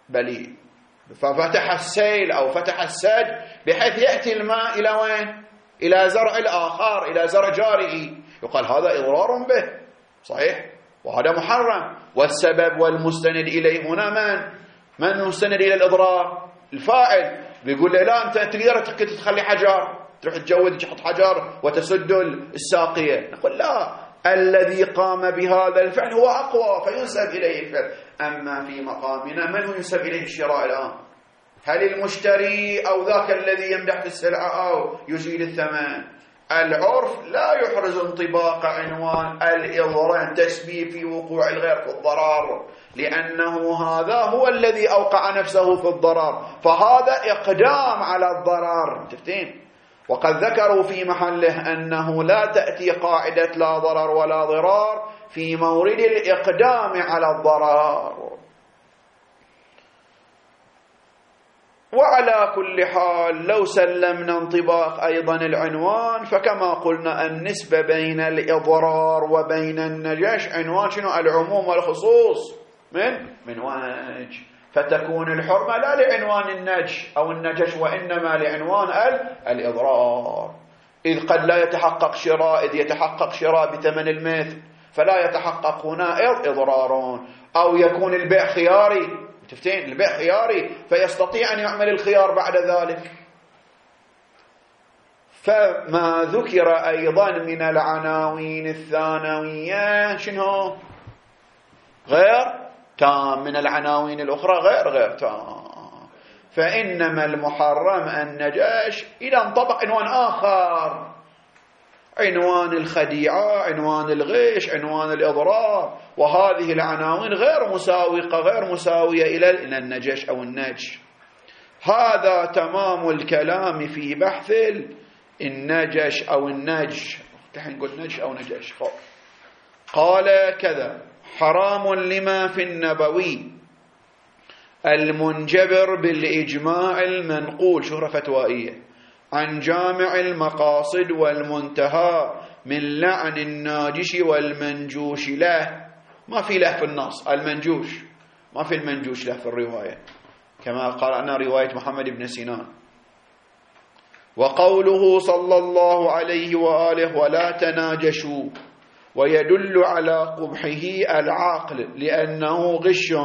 ففتح السيل أو فتح السد بحيث يأتي الماء إلى وين؟ إلى زرع الآخر، إلى زرع جاره، يقال هذا إضرار به. صحيح؟ وهذا محرم. والسبب والمستند إليه هنا من المستند إلى الإضرار؟ الفاعل. بيقول له لا أنت تقدر تخلي حجر، تروح تجود تحط حجر وتسد الساقية. نقول لا، الذي قام بهذا الفعل هو أقوى فينسب إليه الفعل. أما في مقامنا من هو ينسب إليه الشراء الآن؟ هل المشتري أو ذاك الذي يمدح في السلعة أو يزيل الثمن؟ العرف لا يحرز انطباق عنوان الإضرار تسبيب في وقوع الغير في الضرر، لأنه هذا هو الذي أوقع نفسه في الضرر، فهذا إقدام على الضرر. تفتين؟ وقد ذكروا في محله أنه لا تأتي قاعدة لا ضرر ولا ضرار في مورد الإقدام على الضرر. وعلى كل حال لو سلمنا انطباق أيضا العنوان، فكما قلنا النسبة بين الإضرار وبين النجش عنوان شنو؟ العموم والخصوص من وجه، فتكون الحرمة لا لعنوان النجش أو النجش وإنما لعنوان الإضرار، إذ قد لا يتحقق شراء، إذ يتحقق شراء بثمن المثل فلا يتحقق هنا إضرار، أو يكون البيع خياري. تفتين؟ البيع خياري فيستطيع أن يعمل الخيار بعد ذلك. فما ذكر أيضا من العناوين الثانوية شنو؟ غير تام من العناوين الأخرى، غير تام. فإنما المحرم النجش إذا انطبق عنوان آخر، عنوان الخديعة، عنوان الغش، عنوان الإضرار، وهذه العناوين غير مساوية إلى النجش أو النجش. هذا تمام الكلام في بحث النجش أو النجش. نقول نجش أو نجش. قال كذا: حرام لما في النبوي المنجبر بالإجماع المنقول، شهرة فتوائية، عن جامع المقاصد والمنتهى من لعن الناجش والمنجوش له. ما في له في النص المنجوش، ما في المنجوش له في الرواية، كما قرأنا رواية محمد بن سنان. وقوله صلى الله عليه وآله ولا تناجشوا، ويدل على قبحه العقل، لأنه غش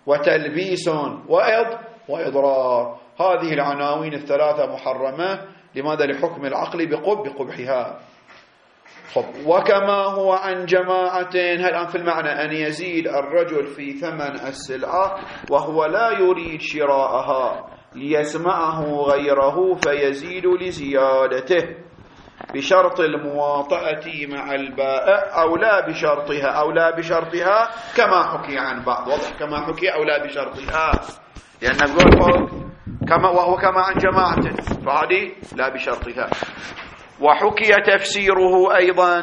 وتلبيس وإضرار. هذه العناوين الثلاثة محرمة لماذا؟ لحكم العقل بقبحها. وكما هو عن جماعة، الآن في المعنى أن يزيد الرجل في ثمن السلعة وهو لا يريد شراءها ليسمعه غيره فيزيد لزيادته بشرط المواطأة مع البائع أو لا بشرطها كما حكي عن بعض. واضح كما حكي أو لا بشرطها، لأن نقول وهو كما عن جماعة، فهذه لا بشرطها. وحكي تفسيره أيضا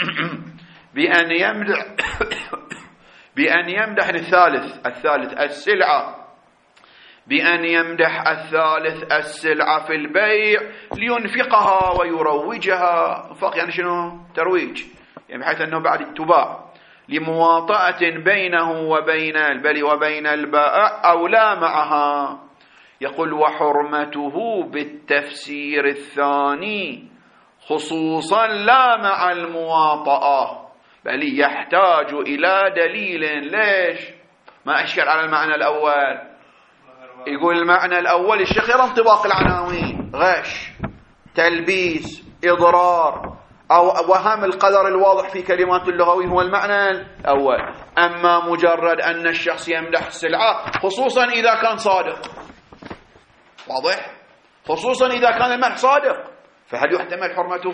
بأن يمدح الثالث السلعة، بأن يمدح الثالث السلعة في البيع لينفقها ويروجها. انفاق يعني شنو؟ ترويج، يعني بحيث أنه بعد تباع لمواطأة بينه وبين البائع أو لا معها. يقول وحرمته بالتفسير الثاني خصوصا لا مع المواطأة، بل يحتاج إلى دليل. ليش؟ ما أشكل على المعنى الأول؟ يقول المعنى الأول الشيخ يرى انطباق العناوين، غش، تلبيس، إضرار، أو وهم القدر الواضح في كلمات اللغوي هو المعنى الأول. أما مجرد أن الشخص يمدح السلعة خصوصا إذا كان صادق، واضح؟ خصوصا إذا كان المدح صادق، فهل يحتمل حرمته؟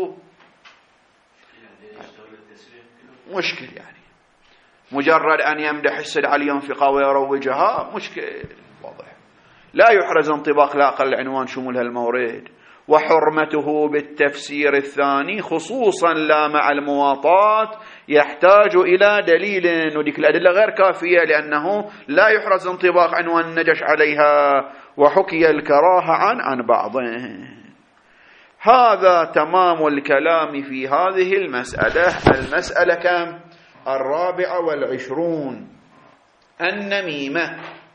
مشكل. يعني مجرد أن يمدح السلعة لينفقها ويروجها مشكل، واضح. لا يحرز انطباق لا أقل عنوان شمول هالمورد. وحرمته بالتفسير الثاني خصوصا لا مع المواطات يحتاج إلى دليل، وديك الأدلة غير كافية لأنه لا يحرز انطباق عنوان النجش عليها. وحكي الكراهة عن بعضهم. هذا تمام الكلام في هذه المسألة كم؟ 24. النميمة.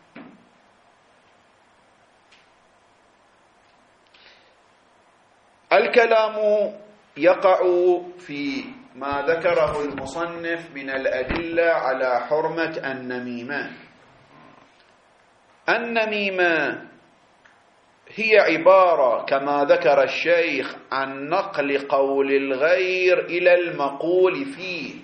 الكلام يقع في ما ذكره المصنف من الأدلة على حرمة النميمة. النميمة هي عبارة كما ذكر الشيخ عن نقل قول الغير إلى المقول فيه.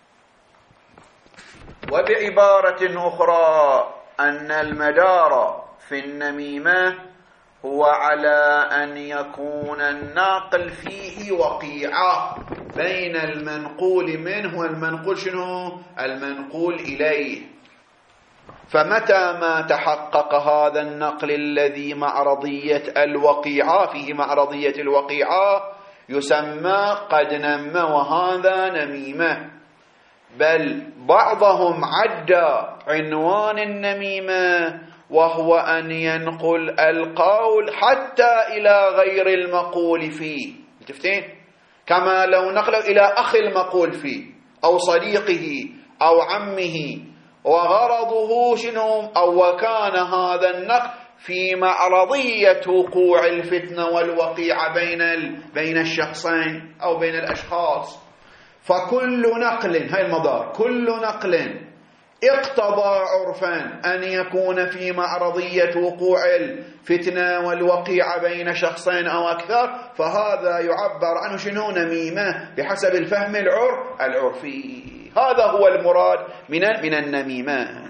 وبعبارة أخرى أن المدار في النميمة هو على أن يكون الناقل فيه وقيعة بين المنقول منه والمنقول شنو؟ المنقول إليه. فمتى ما تحقق هذا النقل الذي معرضية الوقيعة فيه معرضية الوقيعة يسمى قد نم، وهذا نميمة. بل بعضهم عدى عنوان النميمة وهو أن ينقل القول حتى إلى غير المقول فيه. شفتين؟ كما لو نقل إلى أخي المقول فيه أو صديقه أو عمه، وغرضه شنو؟ أو وكان هذا النقل في معرضية وقوع الفتنة والوقيعة بين الشخصين أو بين الأشخاص. فكل نقل، هاي المدار، كل نقل اقتضى عرفا أن يكون في معرضية وقوع الفتنة والوقيعة بين شخصين أو أكثر، فهذا يعبر عنه شنو؟ نميمة بحسب الفهم العرفي. هذا هو المراد من النميمة.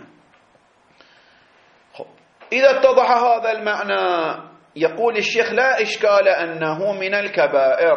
إذا اتضح هذا المعنى يقول الشيخ لا إشكال أنه من الكبائر،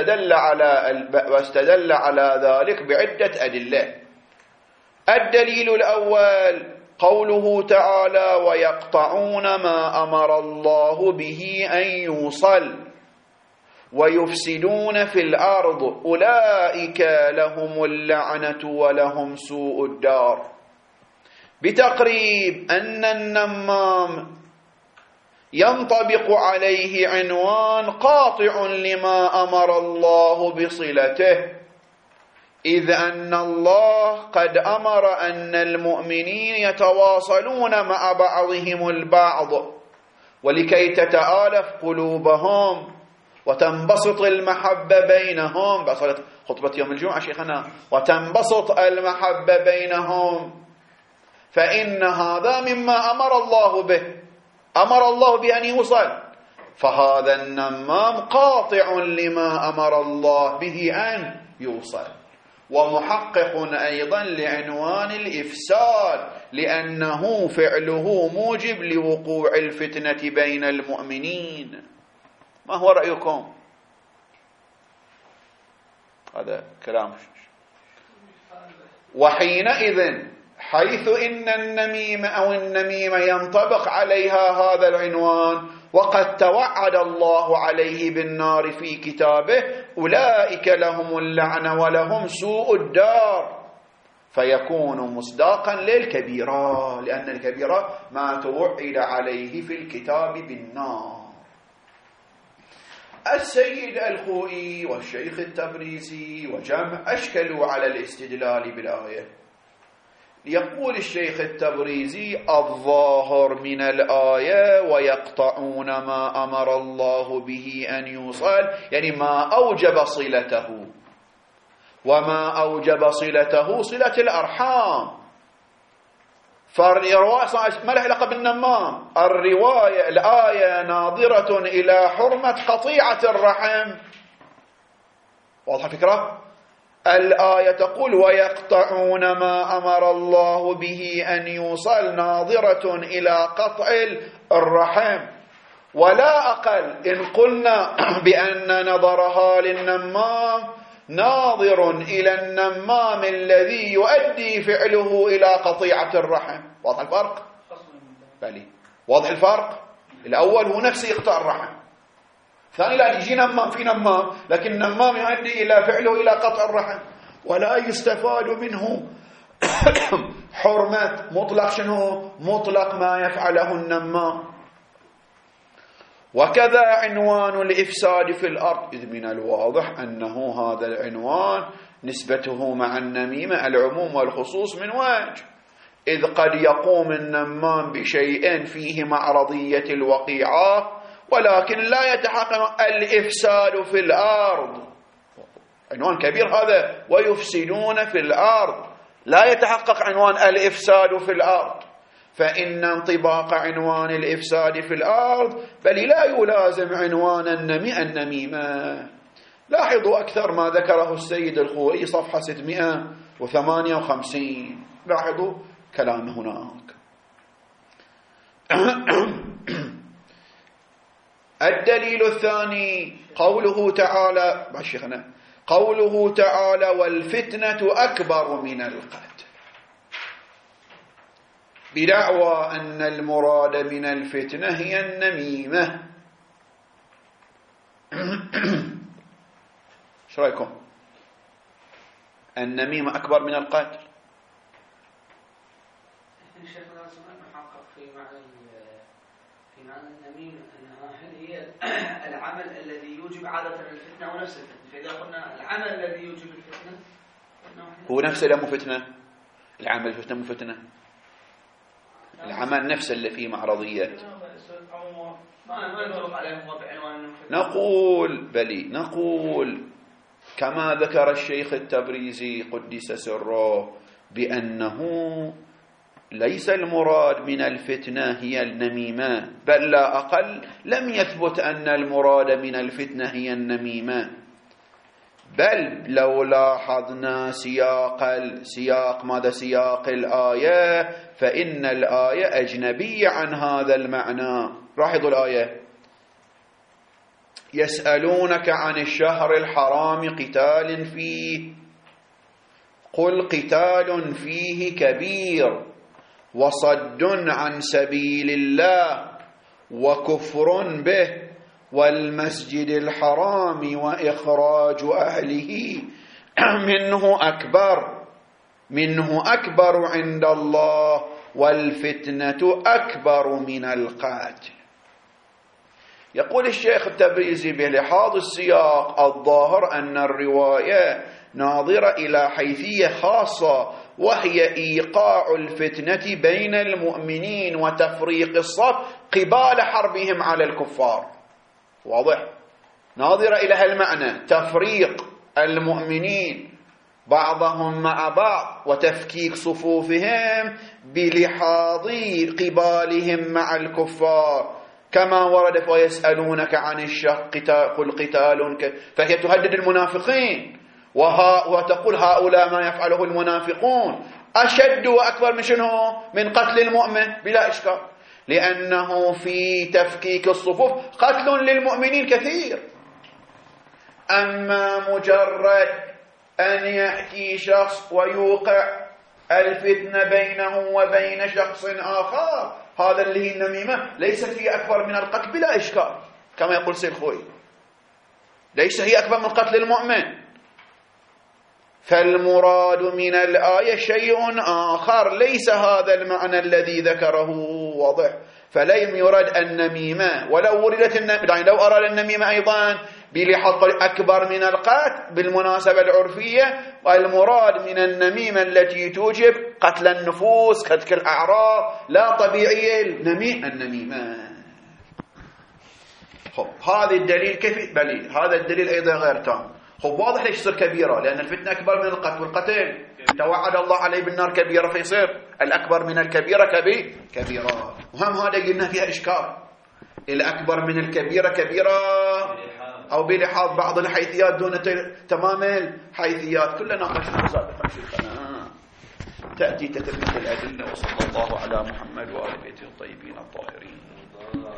واستدل على ذلك بعدة أدلة. الدليل الأول قوله تعالى ويقطعون ما أمر الله به أن يوصل ويفسدون في الأرض أولئك لهم اللعنة ولهم سوء الدار، بتقريب أن النمام ينطبق عليه عنوان قاطع لما أمر الله بصلته، إذ أن الله قد أمر أن المؤمنين يتواصلون مع بعضهم البعض ولكي تتآلف قلوبهم وتنبسط المحبة بينهم. بصلت خطبة يوم الجمعة شيخنا، وتنبسط المحبة بينهم، فإن هذا مما أمر الله به، أمر الله بأن يوصل. فهذا النمام قاطع لما أمر الله به أن يوصل، ومحقق أيضا لعنوان الإفساد، لأنه فعله موجب لوقوع الفتنة بين المؤمنين. ما هو رأيكم؟ هذا كلام. وحينئذ حيث إن النميمة أو النميمة ينطبق عليها هذا العنوان، وقد توعد الله عليه بالنار في كتابه، أولئك لهم اللعنة ولهم سوء الدار، فيكون مصداقا للكبيرة، لأن الكبيرة ما توعد عليه في الكتاب بالنار. السيد الخوئي والشيخ التبريزي وجمع أشكلوا على الاستدلال بالآية. يقول الشيخ التبريزي: الظاهر من الآية ويقطعون ما أمر الله به أن يوصل، يعني ما أوجب صلته، وما أوجب صلته صلة الأرحام. فالرواية ما له علاقة بالنمام، الرواية الآية ناظرة إلى حرمة قطيعة الرحم. واضحة الفكرة؟ الآية تقول ويقطعون ما أمر الله به أن يوصل، ناظرة إلى قطع الرحم، ولا أقل إن قلنا بأن نظرها للنمام ناظر إلى النمام الذي يؤدي فعله إلى قطيعة الرحم. واضح الفرق؟ بلي واضح الفرق. الأول هو نفسه يقطع الرحم، ثاني لا يجي نمام في نمام، لكن النمام يؤدي إلى فعله إلى قطع الرحم، ولا يستفاد منه حرمة مطلق شنو؟ مطلق ما يفعله النمام. وكذا عنوان الإفساد في الأرض، إذ من الواضح أنه هذا العنوان نسبته مع النميمة العموم والخصوص من وجه، إذ قد يقوم النمام بشيء فيه معرضية الوقيعة ولكن لا يتحقق الإفساد في الأرض. عنوان كبير هذا، ويفسدون في الأرض، لا يتحقق عنوان الإفساد في الأرض، فإن انطباق عنوان الإفساد في الأرض بل لا يلازم عنوان النميمة. لاحظوا أكثر ما ذكره السيد الخوئي صفحة 658، لاحظوا كلامه هناك. الدليل الثاني قوله تعالى والفتنة أكبر من القتل، بدعوى أن المراد من الفتنة هي النميمة. ايش رأيكم؟ النميمة أكبر من القتل؟ الشيخ لازم نحقق في معنى النميمة أنها هي العمل الذي يوجب عادة الفتنة ونفس الفتنة. فإذا قلنا العمل الذي يوجب الفتنة هو نفسه لا مو فتنة، العمل الفتنة مو فتنة، العمل نفسه اللي فيه معرضية. نقول كما ذكر الشيخ التبريزي قدس سره بأنه ليس المراد من الفتنة هي النميمة، بل لا أقل لم يثبت أن المراد من الفتنة هي النميمة، بل لو لاحظنا سياق الآية فإن الآية أجنبية عن هذا المعنى. لاحظوا الآية: يسألونك عن الشهر الحرام قتال فيه، قل قتال فيه كبير وصد عن سبيل الله وكفر به والمسجد الحرام وإخراج أهله منه أكبر عند الله والفتنة أكبر من القتل. يقول الشيخ التبريزي بلحاظ السياق الظاهر أن الرواية ناظرة إلى حيثية خاصة، وهي إيقاع الفتنة بين المؤمنين وتفريق الصف قبال حربهم على الكفار. واضح؟ ناظرة إلى هالمعنى، تفريق المؤمنين بعضهم مع بعض وتفكيك صفوفهم بلحاظ قبالهم مع الكفار، كما ورد ويسألونك عن الشهر قل قتال فهي تهدد المنافقين وتقول هؤلاء ما يفعله المنافقون أشد وأكبر من شنو؟ من قتل المؤمن بلا إشكال، لأنه في تفكيك الصفوف قتل للمؤمنين كثير. أما مجرد أن يأتي شخص ويوقع الفتنة بينه وبين شخص آخر، هذا اللي هي النميمة ليس هي أكبر من القتل بلا إشكال، كما يقول سيد خوي، ليس هي أكبر من قتل المؤمن. فالمراد من الآية شيء آخر، ليس هذا المعنى الذي ذكره واضح. فلم يرد النميمة ولو وردت النميمة، يعني لو أراد النميمة أيضا بلحظ أكبر من القتل بالمناسبة العرفية، والمراد من النميمة التي توجب قتل النفوس كتك الأعراض لا طبيعية النميمة. هذا الدليل كيف بليل، هذا الدليل أيضا غير تام. واضح ليش تصير كبيرة، لأن الفتنة أكبر من القتل، والقتل توعد الله عليه بالنار كبيرة، فيصير الأكبر من الكبيرة كبيرة. وهم هذا قلنا فيها إشكال، الأكبر من الكبيرة كبيرة أو بلحاظ بعض الحيثيات دون تمام الحيثيات، كلنا ناقشنا سابقا شيخنا. تأتي تثبت الأدلة. وصلى الله على محمد وآل بيته الطيبين الطاهرين.